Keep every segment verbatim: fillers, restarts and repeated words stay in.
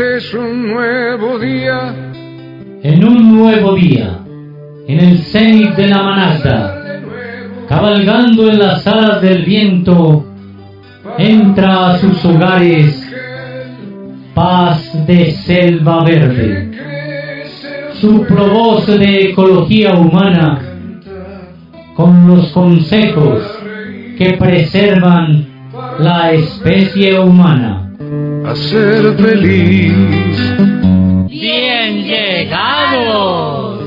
Este es un nuevo día. En un nuevo día, en el cenit de la manada, cabalgando en las alas del viento, entra a sus hogares Paz de Selva Verde, su provoz de ecología humana, con los consejos que preservan la especie humana. A ser feliz. ¡Bien llegados!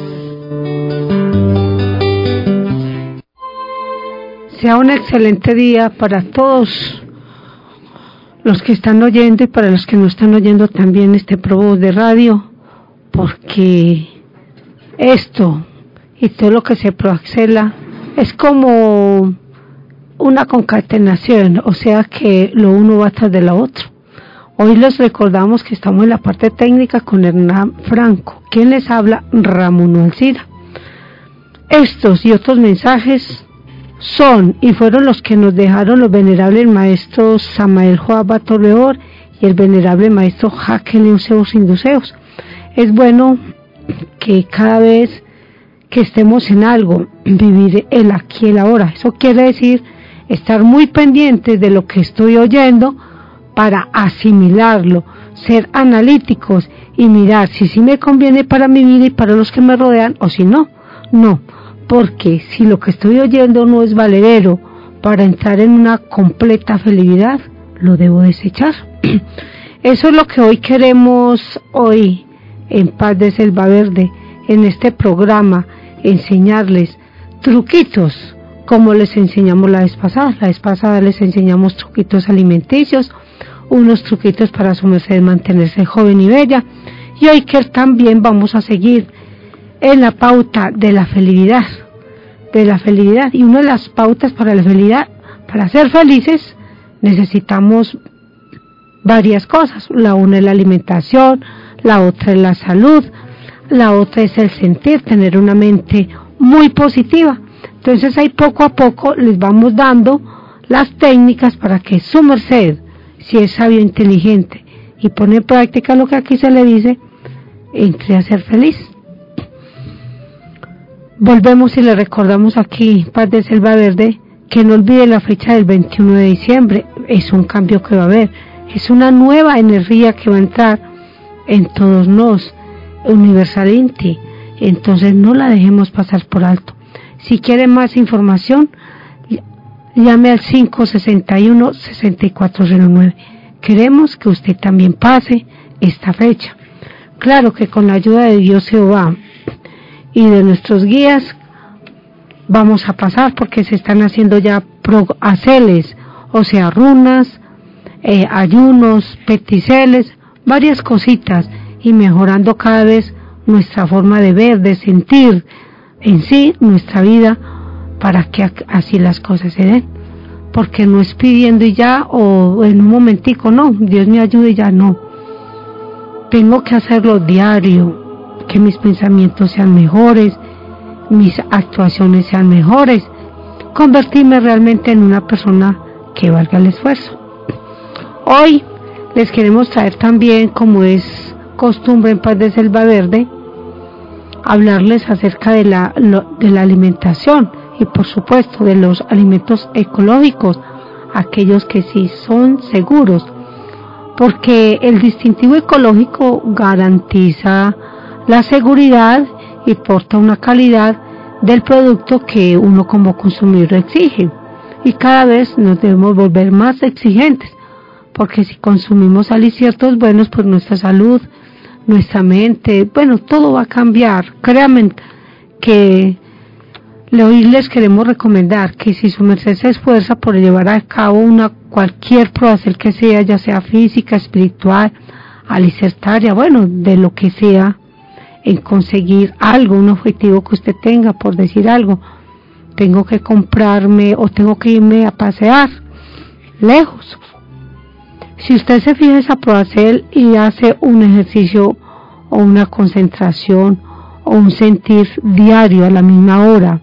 Sea un excelente día para todos los que están oyendo y para los que no están oyendo también este Provoz de radio, porque esto y todo lo que se proaxela es como una concatenación, o sea que lo uno va tras de lo otro. Hoy les recordamos que estamos en la parte técnica con Hernán Franco. ¿Quién les habla? Ramón Alcira. Estos y otros mensajes son y fueron los que nos dejaron los venerables maestros Samael Joaba Torreor y el venerable maestro Jaque Euseos Induceos. Es bueno que cada vez que estemos en algo, vivir el aquí y el ahora. Eso quiere decir estar muy pendientes de lo que estoy oyendo para asimilarlo, ser analíticos y mirar si sí me conviene para mi vida y para los que me rodean o si no, no, porque si lo que estoy oyendo no es valedero para entrar en una completa felicidad, lo debo desechar. Eso es lo que hoy queremos hoy en Paz de Selva Verde, en este programa, enseñarles truquitos como les enseñamos la vez pasada. La vez pasada les enseñamos truquitos alimenticios, unos truquitos para su merced mantenerse joven y bella, y hoy que también vamos a seguir en la pauta de la felicidad, de la felicidad, y una de las pautas para la felicidad, para ser felices, necesitamos varias cosas. La una es la alimentación, la otra es la salud, la otra es el sentir, tener una mente muy positiva. Entonces ahí poco a poco les vamos dando las técnicas para que su merced, si es sabio e inteligente y pone en práctica lo que aquí se le dice, entre a ser feliz. Volvemos y le recordamos aquí, Paz de Selva Verde, que no olvide la fecha del veintiuno de diciembre. Es un cambio que va a haber, es una nueva energía que va a entrar en todos nos, Universal Inti. Entonces no la dejemos pasar por alto. Si quiere más información, llame al cinco seis uno, seis cuatro cero nueve. Queremos que usted también pase esta fecha. Claro que con la ayuda de Dios Jehová y de nuestros guías vamos a pasar, porque se están haciendo ya proaceles, o sea, runas, eh, ayunos, peticeles, varias cositas, y mejorando cada vez nuestra forma de ver, de sentir en sí nuestra vida, para que así las cosas se den, porque no es pidiendo y ya, o en un momentico, no, Dios me ayude y ya, no, tengo que hacerlo diario, que mis pensamientos sean mejores, mis actuaciones sean mejores, convertirme realmente en una persona que valga el esfuerzo. Hoy les queremos traer también, como es costumbre en Paz de Selva Verde, hablarles acerca de la, de la alimentación y por supuesto de los alimentos ecológicos, aquellos que sí son seguros, porque el distintivo ecológico garantiza la seguridad y porta una calidad del producto que uno como consumidor exige, y cada vez nos debemos volver más exigentes, porque si consumimos aliciertos buenos, pues nuestra salud, nuestra mente, bueno, todo va a cambiar. Créanme que hoy les queremos recomendar que si su merced se esfuerza por llevar a cabo una cualquier proazel que sea, ya sea física, espiritual, alicertaria, bueno, de lo que sea, en conseguir algo, un objetivo que usted tenga, por decir algo, tengo que comprarme o tengo que irme a pasear lejos. Si usted se fija esa proazel y hace un ejercicio o una concentración o un sentir diario a la misma hora,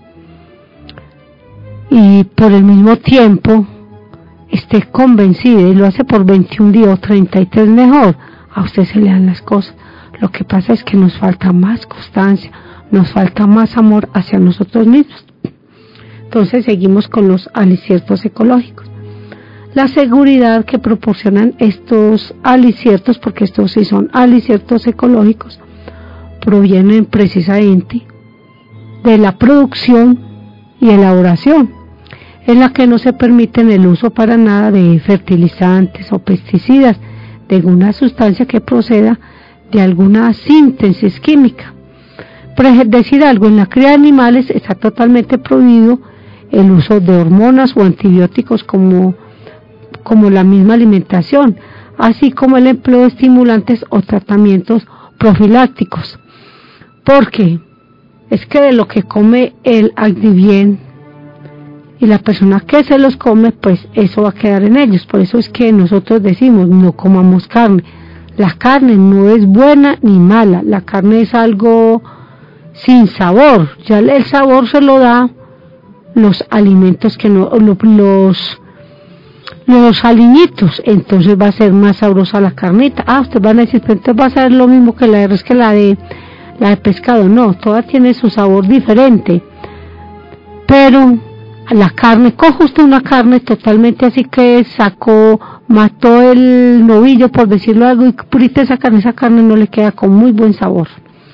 y por el mismo tiempo esté convencida y lo hace por veintiún días o treinta y tres mejor, a usted se le dan las cosas. Lo que pasa es que nos falta más constancia, nos falta más amor hacia nosotros mismos. Entonces seguimos con los aliciertos ecológicos. La seguridad que proporcionan estos aliciertos, porque estos sí son aliciertos ecológicos, provienen precisamente de la producción y elaboración, en la que no se permite el uso para nada de fertilizantes o pesticidas, de alguna sustancia que proceda de alguna síntesis química. Por decir algo, en la cría de animales está totalmente prohibido el uso de hormonas o antibióticos como, como la misma alimentación, así como el empleo de estimulantes o tratamientos profilácticos. Porque es que de lo que come el adivien y la persona que se los come, pues eso va a quedar en ellos. Por eso es que nosotros decimos, no comamos carne. La carne no es buena ni mala, la carne es algo sin sabor, ya el sabor se lo da los alimentos que no, los, los aliñitos, entonces va a ser más sabrosa la carnita. Ah, ustedes van a decir, pero entonces va a ser lo mismo que la de res que la de, la de pescado. No, toda tiene su sabor diferente, pero la carne, cojo usted una carne totalmente así que sacó, mató el novillo, por decirlo algo, y purita esa carne, esa carne no le queda con muy buen sabor.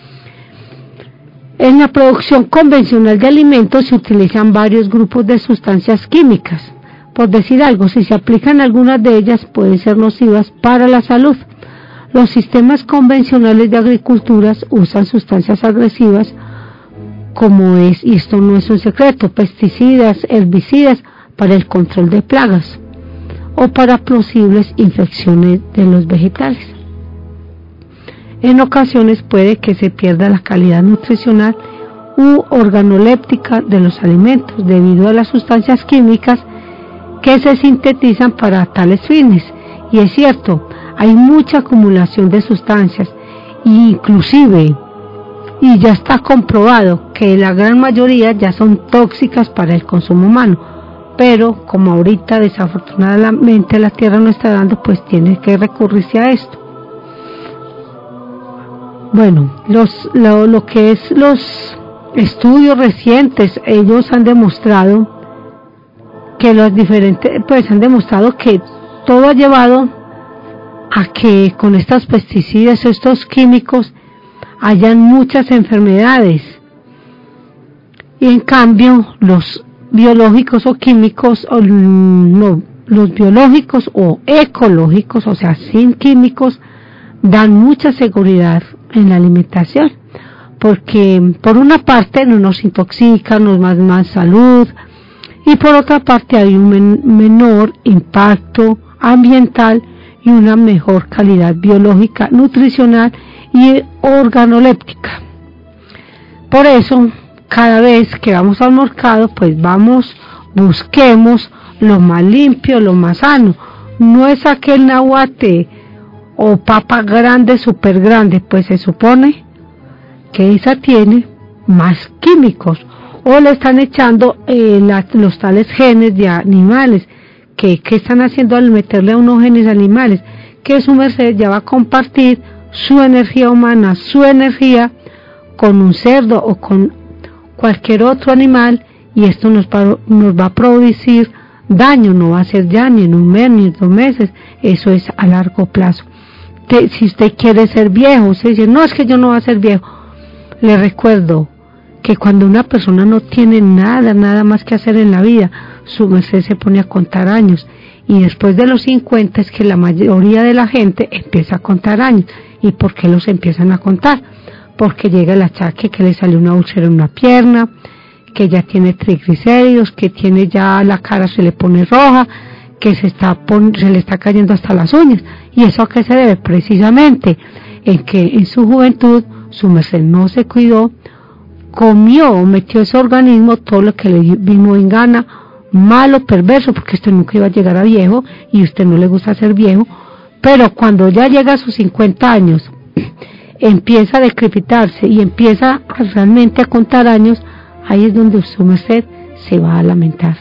En la producción convencional de alimentos se utilizan varios grupos de sustancias químicas. Por decir algo, si se aplican algunas de ellas pueden ser nocivas para la salud. Los sistemas convencionales de agricultura usan sustancias agresivas como es, y esto no es un secreto, pesticidas, herbicidas para el control de plagas o para posibles infecciones de los vegetales. En ocasiones puede que se pierda la calidad nutricional u organoléptica de los alimentos debido a las sustancias químicas que se sintetizan para tales fines. Y es cierto, hay mucha acumulación de sustancias, inclusive, y ya está comprobado que la gran mayoría ya son tóxicas para el consumo humano, pero como ahorita desafortunadamente la tierra no está dando, pues tiene que recurrirse a esto. Bueno, los, lo, lo que es los estudios recientes, ellos han demostrado que los diferentes, pues han demostrado que todo ha llevado a que con estos pesticidas, estos químicos, hayan muchas enfermedades. Y en cambio, los biológicos o químicos, o no, los biológicos o ecológicos, o sea, sin químicos, dan mucha seguridad en la alimentación, porque por una parte no nos intoxican, nos dan más salud, y por otra parte hay un men- menor impacto ambiental y una mejor calidad biológica, nutricional y organoléptica. Por eso, cada vez que vamos al mercado, pues vamos, busquemos lo más limpio, lo más sano. No es aquel nahuate o papa grande, súper grande, pues se supone que esa tiene más químicos, o le están echando eh, la, los tales genes de animales, que, que están haciendo al meterle a unos genes animales, que su merced ya va a compartir su energía humana, su energía con un cerdo o con cualquier otro animal, y esto nos va, nos va a producir daño, no va a ser ya ni en un mes ni en dos meses, eso es a largo plazo. Te, si usted quiere ser viejo, usted dice, no, es que yo no voy a ser viejo. Le recuerdo que cuando una persona no tiene nada, nada más que hacer en la vida, su merced se pone a contar años, y después de los cincuenta es que la mayoría de la gente empieza a contar años. ¿Y por qué los empiezan a contar? Porque llega el achaque que le sale una úlcera en una pierna, que ya tiene triglicéridos, que tiene ya la cara se le pone roja, que se está pon- se le está cayendo hasta las uñas. ¿Y eso a qué se debe? Precisamente en que en su juventud su merced no se cuidó, comió, metió ese organismo todo lo que le vino en gana, malo, perverso, porque usted nunca iba a llegar a viejo y a usted no le gusta ser viejo, pero cuando ya llega a sus cincuenta años, empieza a decrepitarse y empieza a realmente a contar años, ahí es donde su merced se va a lamentar.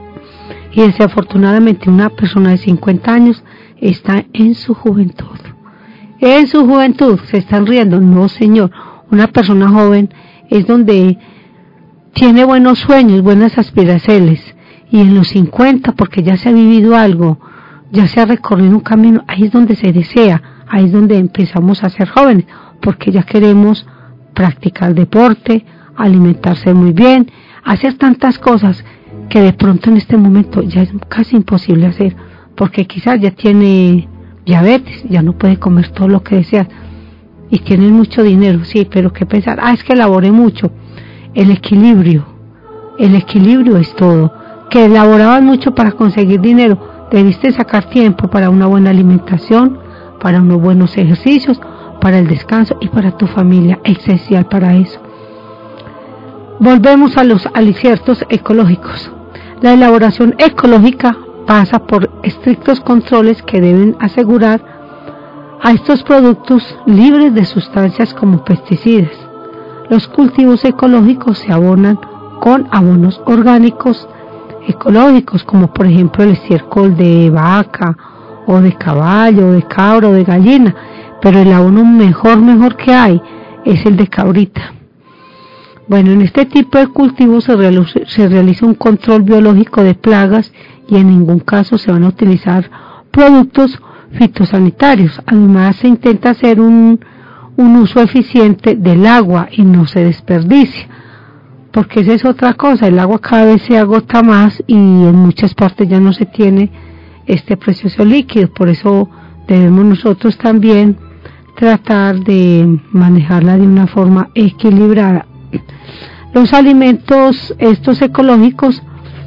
Y desafortunadamente una persona de cincuenta años está en su juventud, en su juventud se están riendo. No, señor, una persona joven es donde tiene buenos sueños, buenas aspiraciones, y en los cincuenta, porque ya se ha vivido algo, ya se ha recorrido un camino, ahí es donde se desea, ahí es donde empezamos a ser jóvenes, porque ya queremos practicar deporte, alimentarse muy bien, hacer tantas cosas que de pronto en este momento ya es casi imposible hacer, porque quizás ya tiene diabetes, ya no puede comer todo lo que desea, y tienen mucho dinero, sí, pero qué pensar, ah, es que elaboré mucho. El equilibrio, el equilibrio es todo, que elaboraban mucho para conseguir dinero, debiste sacar tiempo para una buena alimentación, para unos buenos ejercicios, para el descanso y para tu familia, esencial para eso. Volvemos a los aliciertos ecológicos. La elaboración ecológica pasa por estrictos controles que deben asegurar a estos productos libres de sustancias como pesticidas. Los cultivos ecológicos se abonan con abonos orgánicos ecológicos, como por ejemplo el estiércol de vaca, o de caballo, o de cabra, o de gallina, pero el abono mejor, mejor que hay es el de cabrita. Bueno, en este tipo de cultivos se realiza, se realiza un control biológico de plagas y en ningún caso se van a utilizar productos fitosanitarios. Además se intenta hacer un, un uso eficiente del agua y no se desperdicia, porque esa es otra cosa, el agua cada vez se agota más y en muchas partes ya no se tiene este precioso líquido, por eso debemos nosotros también tratar de manejarla de una forma equilibrada. Los alimentos estos ecológicos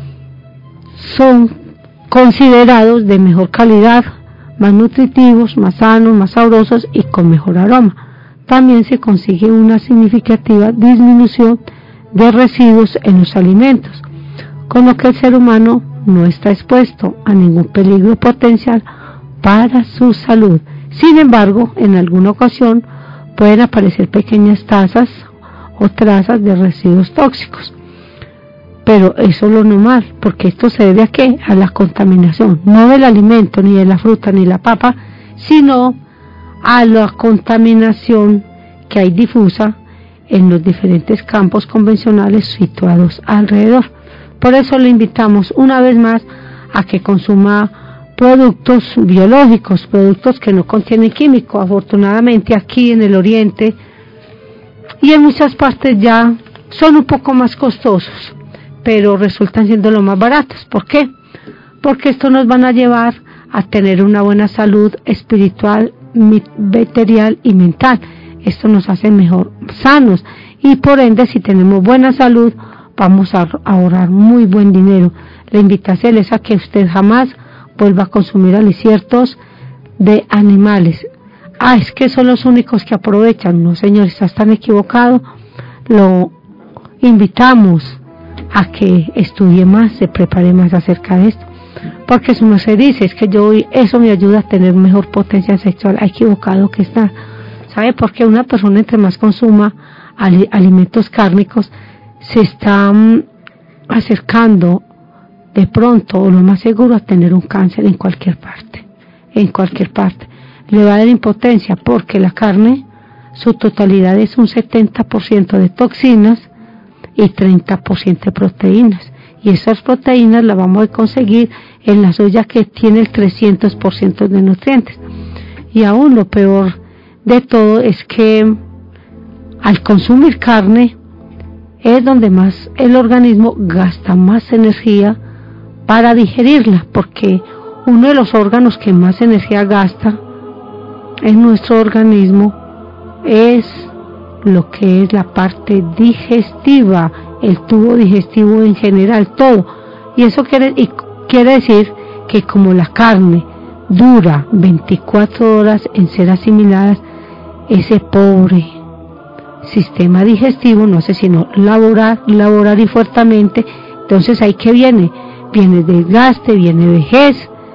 son considerados de mejor calidad, más nutritivos, más sanos, más sabrosos y con mejor aroma. También se consigue una significativa disminución de residuos en los alimentos, con lo que el ser humano no está expuesto a ningún peligro potencial para su salud. Sin embargo, en alguna ocasión pueden aparecer pequeñas tazas o trazas de residuos tóxicos, pero eso es lo normal, porque esto se debe a qué, a la contaminación, no del alimento, ni de la fruta, ni la papa, sino a la contaminación que hay difusa en los diferentes campos convencionales situados alrededor. Por eso le invitamos una vez más a que consuma productos biológicos, productos que no contienen químico. Afortunadamente aquí en el oriente y en muchas partes ya son un poco más costosos, pero resultan siendo los más baratos. ¿Por qué? Porque esto nos van a llevar a tener una buena salud espiritual, material y mental. Esto nos hace mejor sanos y por ende, si tenemos buena salud, vamos a ahorrar muy buen dinero. La invitación es a que usted jamás vuelva a consumir aliciertos de animales. Ah, es que son los únicos que aprovechan. No, señores, están equivocados. Lo invitamos a que estudie más, se prepare más acerca de esto. Porque su merced dice, es que yo eso me ayuda a tener mejor potencia sexual. Ha equivocado que está. ¿Sabe por qué? Una persona entre más consuma alimentos cárnicos se está um, acercando de pronto, o lo más seguro, a tener un cáncer en cualquier parte. En cualquier parte. Le va a dar impotencia porque la carne, su totalidad es un setenta por ciento de toxinas y treinta por ciento de proteínas. Y esas proteínas las vamos a conseguir en la soya, que tiene el trescientos por ciento de nutrientes. Y aún lo peor de todo es que al consumir carne es donde más el organismo gasta más energía para digerirla, porque uno de los órganos que más energía gasta en nuestro organismo es lo que es la parte digestiva, el tubo digestivo en general, todo. Y eso quiere, y quiere decir que como la carne dura veinticuatro horas en ser asimilada, ese pobre sistema digestivo no hace sino laborar, laborar y fuertemente. Entonces ahí que viene, viene desgaste, viene vejez,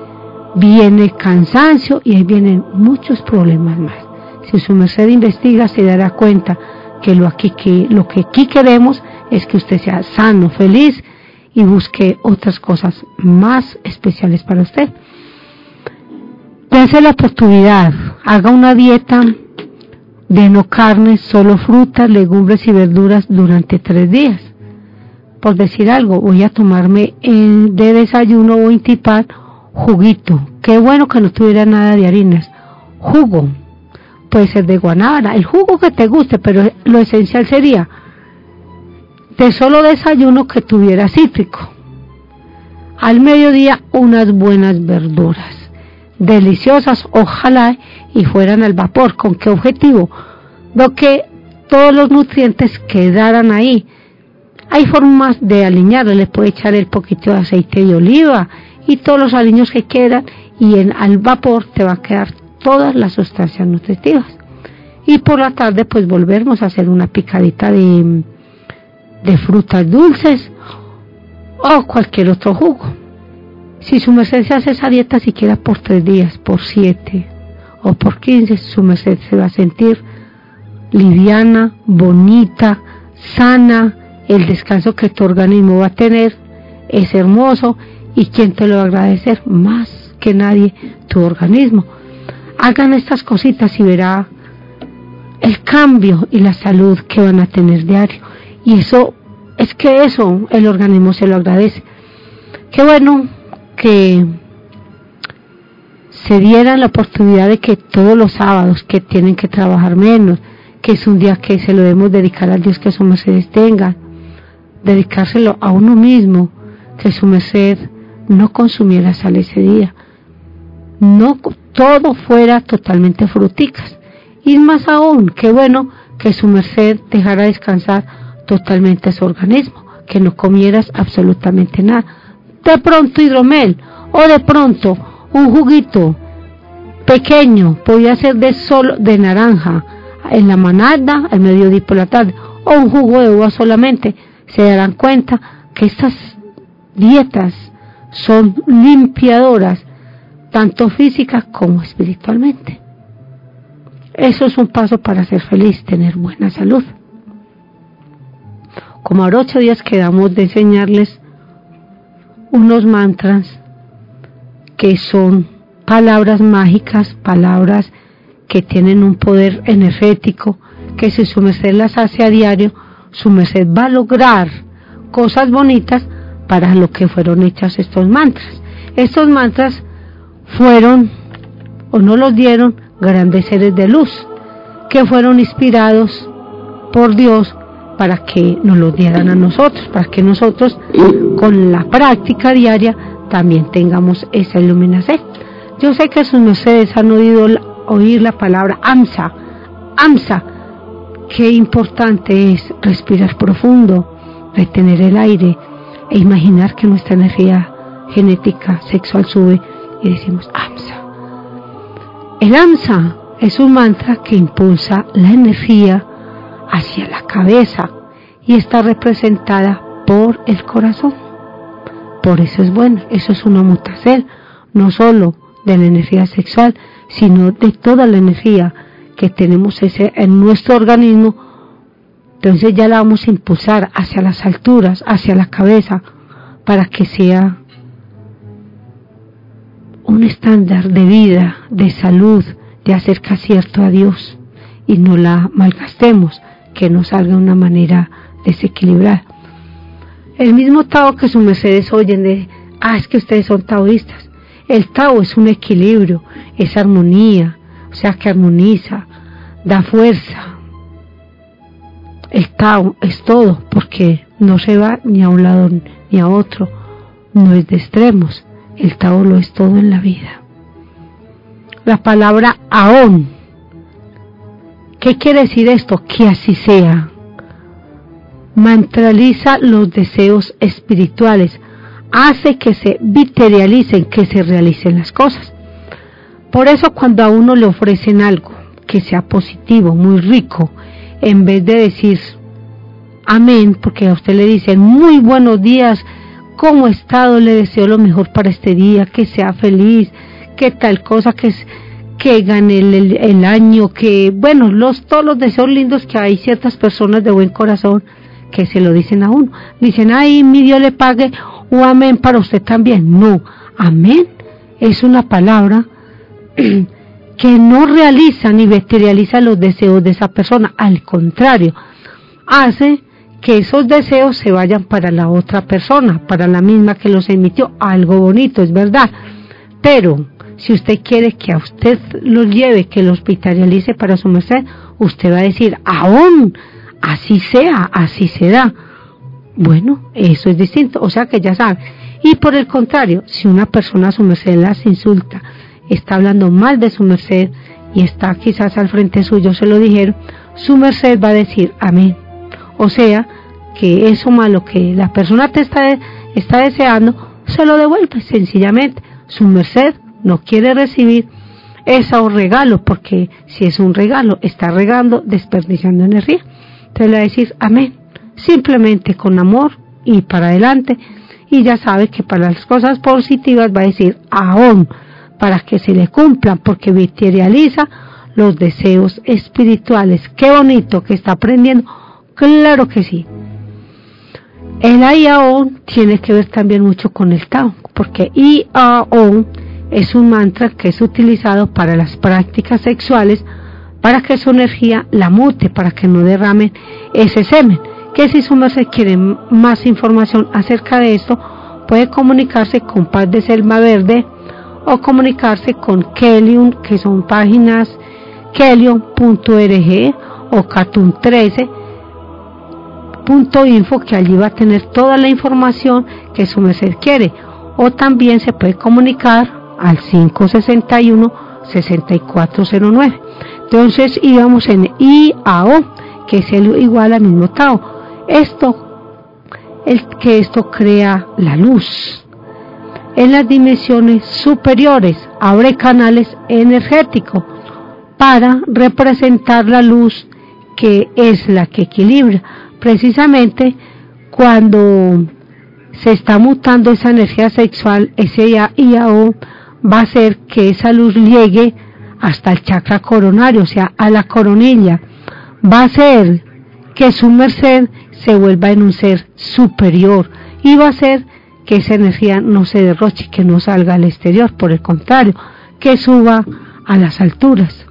viene cansancio y ahí vienen muchos problemas más. Si su merced investiga, se dará cuenta que lo, aquí, que lo que aquí queremos es que usted sea sano, feliz y busque otras cosas más especiales para usted. Dense la oportunidad haga una dieta de no carne, solo frutas, legumbres y verduras durante tres días. Por decir algo, voy a tomarme eh, de desayuno o intipar juguito. Qué bueno que no tuviera nada de harinas. Jugo, puede ser de guanábana, el jugo que te guste, pero lo esencial sería de solo desayuno que tuviera cítrico. Al mediodía unas buenas verduras, deliciosas, ojalá y fueran al vapor. ¿Con qué objetivo? Lo que todos los nutrientes quedaran ahí. Hay formas de aliñarle, le puede echar el poquito de aceite de oliva y todos los aliños que quieran, y en, al vapor te va a quedar todas las sustancias nutritivas. Y por la tarde pues volvemos a hacer una picadita de, de frutas dulces o cualquier otro jugo. Si su merced se hace esa dieta siquiera por tres días, por siete o por quince, su merced se va a sentir liviana, bonita, sana. El descanso que tu organismo va a tener es hermoso, y ¿quién te lo va a agradecer? Más que nadie, tu organismo. Hagan estas cositas y verá el cambio y la salud que van a tener diario, y eso, es que eso el organismo se lo agradece. Qué bueno que se diera la oportunidad de que todos los sábados, que tienen que trabajar menos, que es un día que se lo debemos dedicar al Dios que su merced tenga, dedicárselo a uno mismo, que su merced no consumiera sal ese día, no todo fuera totalmente fruticas, y más aún, qué bueno que su merced dejara descansar totalmente su organismo, que no comieras absolutamente nada, de pronto hidromel, o de pronto un juguito pequeño, podía ser de solo de naranja, en la mañana, al mediodía y por la tarde, o un jugo de uva solamente. Se darán cuenta que estas dietas son limpiadoras, tanto física como espiritualmente. Eso es un paso para ser feliz, tener buena salud. Como ahora ocho días quedamos de enseñarles unos mantras que son palabras mágicas, palabras que tienen un poder energético, que si su merced las hace a diario, su merced va a lograr cosas bonitas para lo que fueron hechas estos mantras. Estos mantras fueron, o no los dieron, grandes seres de luz, que fueron inspirados por Dios para que nos los dieran a nosotros, para que nosotros con la práctica diaria también tengamos esa iluminación. Yo sé que sus mercedes han oído oír la palabra AMSA, AMSA. Qué importante es respirar profundo, retener el aire e imaginar que nuestra energía genética sexual sube y decimos AMSA. El AMSA es un mantra que impulsa la energía hacia la cabeza y está representada por el corazón. Por eso es bueno, eso es una mutación, no solo de la energía sexual, sino de toda la energía que tenemos ese en nuestro organismo. Entonces ya la vamos a impulsar hacia las alturas, hacia la cabeza, para que sea un estándar de vida, de salud, de acercamiento a Dios, y no la malgastemos, que no salga de una manera desequilibrada. El mismo Tao que sus mercedes oyen de, ah, es que ustedes son taoístas. El Tao es un equilibrio, es armonía, o sea que armoniza, da fuerza. El Tao es todo, porque no se va ni a un lado ni a otro, no es de extremos. El Tao lo es todo en la vida. La palabra Aon, ¿qué quiere decir esto? Que así sea. Mantraliza los deseos espirituales, hace que se materialicen, que se realicen las cosas. Por eso cuando a uno le ofrecen algo que sea positivo, muy rico, en vez de decir amén, porque a usted le dicen muy buenos días, ¿cómo ha estado? Le deseo lo mejor para este día, que sea feliz, que tal cosa, que, que gane el, el, el año, que bueno, los, todos los deseos lindos que hay ciertas personas de buen corazón que se lo dicen a uno. Dicen, ay, mi Dios le pague, o amén para usted también. No, amén es una palabra que no realiza ni materializa los deseos de esa persona, al contrario, hace que esos deseos se vayan para la otra persona, para la misma que los emitió. Algo bonito, es verdad, pero si usted quiere que a usted los lleve, que los materialice para su merced, usted va a decir, aún, así sea, así será. Bueno, eso es distinto, o sea que ya sabe. Y por el contrario, si una persona a su merced las insulta, está hablando mal de su merced y está quizás al frente suyo, se lo dijeron, su merced va a decir amén. O sea, que eso malo que la persona te está, está deseando, se lo devuelve sencillamente. Su merced no quiere recibir ese regalo, porque si es un regalo, está regando, desperdiciando energía. Entonces le va a decir amén, simplemente con amor y para adelante. Y ya sabe que para las cosas positivas va a decir aún, para que se le cumplan, porque materializa los deseos espirituales. Qué bonito que está aprendiendo. Claro que sí. El I-A-O tiene que ver también mucho con el Tao, porque I-A-O es un mantra que es utilizado para las prácticas sexuales, para que su energía la mute, para que no derramen ese semen. Que si su merced quiere más información acerca de esto, puede comunicarse con Paz de Selva Verde o comunicarse con Kelium, que son páginas kelium punto org o catun trece punto info, que allí va a tener toda la información que su merced quiere. O también se puede comunicar al cinco sesenta y uno, sesenta y cuatro cero nueve. Entonces íbamos en I-A-O, que es el igual al mismo Tao. Esto, el que esto crea la luz. En las dimensiones superiores abre canales energéticos para representar la luz, que es la que equilibra. Precisamente cuando se está mutando esa energía sexual, ese I-A-O va a hacer que esa luz llegue hasta el chakra coronario, o sea, a la coronilla. Va a hacer que su merced se vuelva en un ser superior y va a hacer que esa energía no se derroche, que no salga al exterior, por el contrario, que suba a las alturas.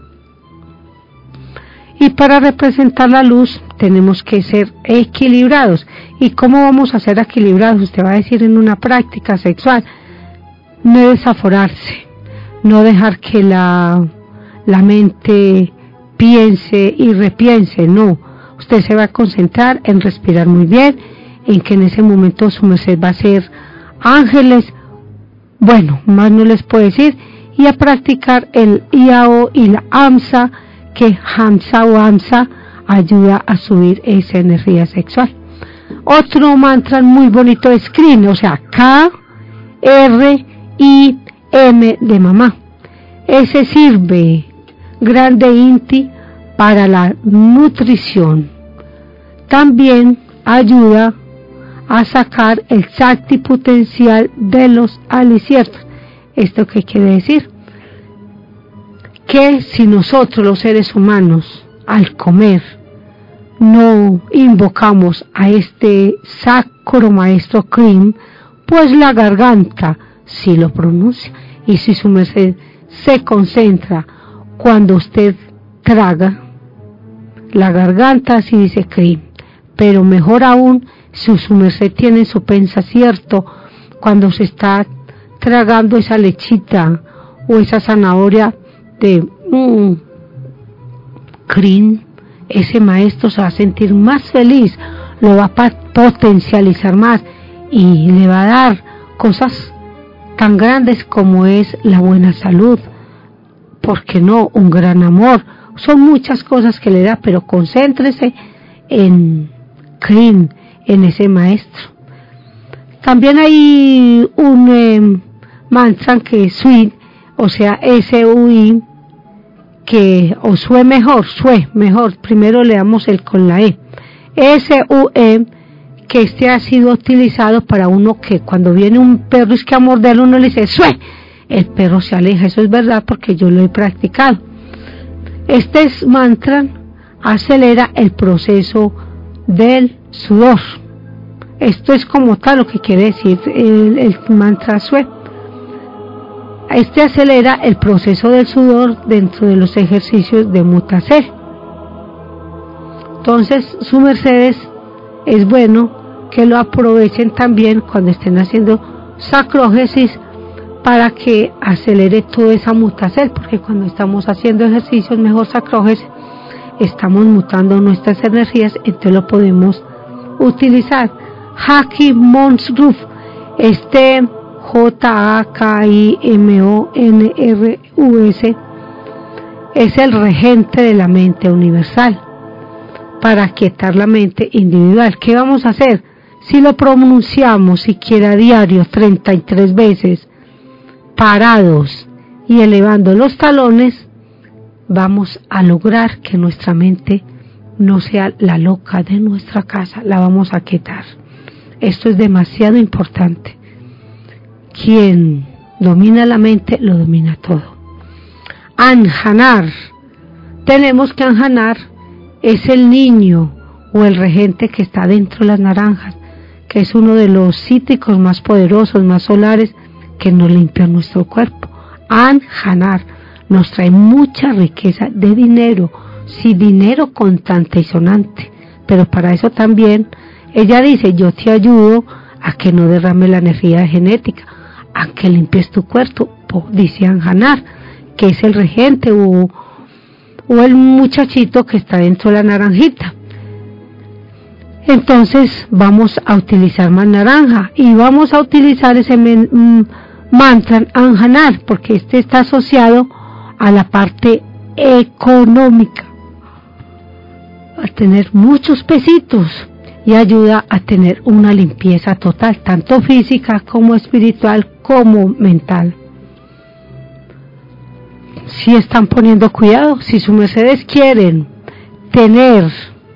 Y para representar la luz tenemos que ser equilibrados. ¿Y cómo vamos a ser equilibrados? Usted va a decir en una práctica sexual, no desaforarse, no dejar que la, la mente piense y repiense, no. Usted se va a concentrar en respirar muy bien, en que en ese momento su merced va a ser ángeles, bueno, más no les puedo decir, y a practicar el I-A-O y la AMSA, que Hamsa o AMSA ayuda a subir esa energía sexual. Otro mantra muy bonito es Krim, o sea, K R I M de mamá. Ese sirve grande Inti para la nutrición. También ayuda a sacar el Shakti potencial de los aliciertos. ¿Esto qué quiere decir? Que si nosotros los seres humanos al comer no invocamos a este sacro maestro Krim, pues la garganta sí lo pronuncia. Y si su merced se concentra cuando usted traga, la garganta sí dice Krim. Pero mejor aún, si su merced tiene su pensacierto cuando se está tragando esa lechita o esa zanahoria de mmm, Krim, ese maestro se va a sentir más feliz, lo va a potencializar más y le va a dar cosas tan grandes como es la buena salud, ¿por qué no? Un gran amor, son muchas cosas que le da, pero concéntrese en Krim, en ese maestro. También hay un eh, mantra que es Sui, o sea, S U I, que, o Sue mejor, Sue mejor, primero leamos el con la E, S U E, que este ha sido utilizado para uno que cuando viene un perro es que a morderlo uno le dice Sue, el perro se aleja, eso es verdad porque yo lo he practicado. Este mantra acelera el proceso del sudor. Esto es como tal lo que quiere decir el, el mantra Sue. Este acelera el proceso del sudor dentro de los ejercicios de Mutacel. Entonces, su mercedes, es bueno que lo aprovechen también cuando estén haciendo sacrógesis para que acelere toda esa Mutacel, porque cuando estamos haciendo ejercicios, mejor sacrógesis, estamos mutando nuestras energías, entonces lo podemos utilizar. Haki Monsruf, este J A K I M O N R U S, es el regente de la mente universal para aquietar la mente individual. ¿Qué vamos a hacer? Si lo pronunciamos siquiera a diario treinta y tres veces, parados y elevando los talones, vamos a lograr que nuestra mente no sea la loca de nuestra casa, la vamos a aquietar. Esto es demasiado importante. Quien domina la mente, lo domina todo. Anjanar. Tenemos que anjanar es el niño o el regente que está dentro de las naranjas, que es uno de los cítricos más poderosos, más solares, que nos limpia nuestro cuerpo. Anjanar nos trae mucha riqueza de dinero, sí, dinero contante y sonante, pero para eso también ella dice: yo te ayudo a que no derrame la energía genética, a que limpies tu cuerpo, dice Anjanar, que es el regente o, o el muchachito que está dentro de la naranjita. Entonces vamos a utilizar más naranja y vamos a utilizar ese men, mm, mantra Anjanar, porque este está asociado a la parte económica, a tener muchos pesitos, y ayuda a tener una limpieza total, tanto física como espiritual como mental. Si están poniendo cuidado, si sus mercedes quieren tener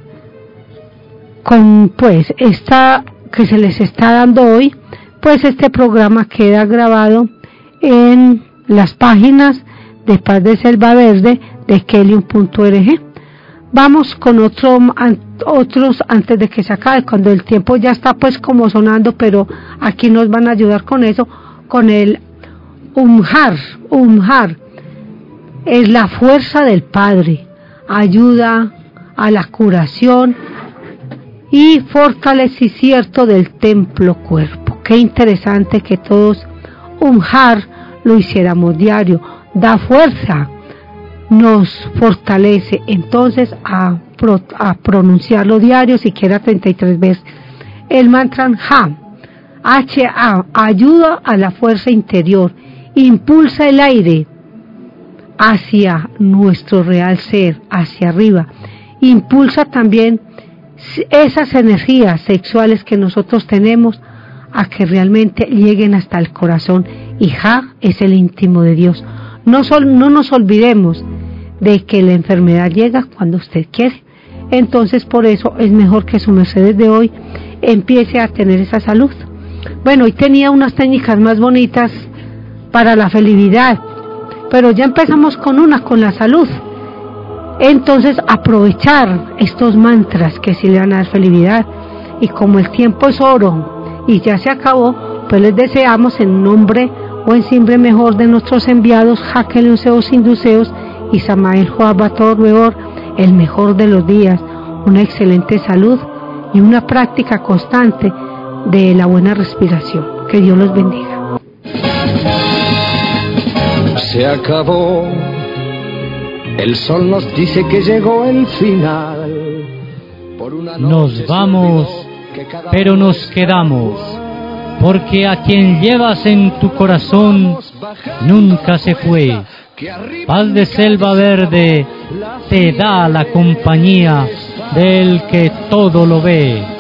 con pues esta que se les está dando hoy, pues este programa queda grabado en las páginas de Paz de Selva Verde de Kelium punto org. Vamos con otro, otros antes de que se acabe, cuando el tiempo ya está pues como sonando, pero aquí nos van a ayudar con eso, con el Umjar. Umjar es la fuerza del Padre, ayuda a la curación y fortalecimiento del templo cuerpo. Qué interesante que todos Umjar lo hiciéramos diario, da fuerza, nos fortalece, entonces a, pro, a pronunciarlo diario, siquiera treinta y tres veces. El mantra Ha, H A, ayuda a la fuerza interior, impulsa el aire hacia nuestro real ser, hacia arriba, impulsa también esas energías sexuales que nosotros tenemos a que realmente lleguen hasta el corazón, y Ja es el íntimo de Dios. No, sol, no nos olvidemos de que la enfermedad llega cuando usted quiere. Entonces por eso es mejor que su merced de hoy empiece a tener esa salud. Bueno, hoy tenía unas técnicas más bonitas para la felicidad, pero ya empezamos con una, con la salud. Entonces aprovechar estos mantras que sí le van a dar felicidad, y como el tiempo es oro y ya se acabó, pues les deseamos en nombre o en siempre mejor de nuestros enviados Jaqueluseos Induceos y Samael Joabator Weor, el mejor de los días, una excelente salud y una práctica constante de la buena respiración. Que Dios los bendiga. Se acabó, el sol nos dice que llegó el final. Por una nos vamos, pero nos quedamos, porque a quien llevas en tu corazón nunca se fue. Paz de Selva Verde te da la compañía del que todo lo ve.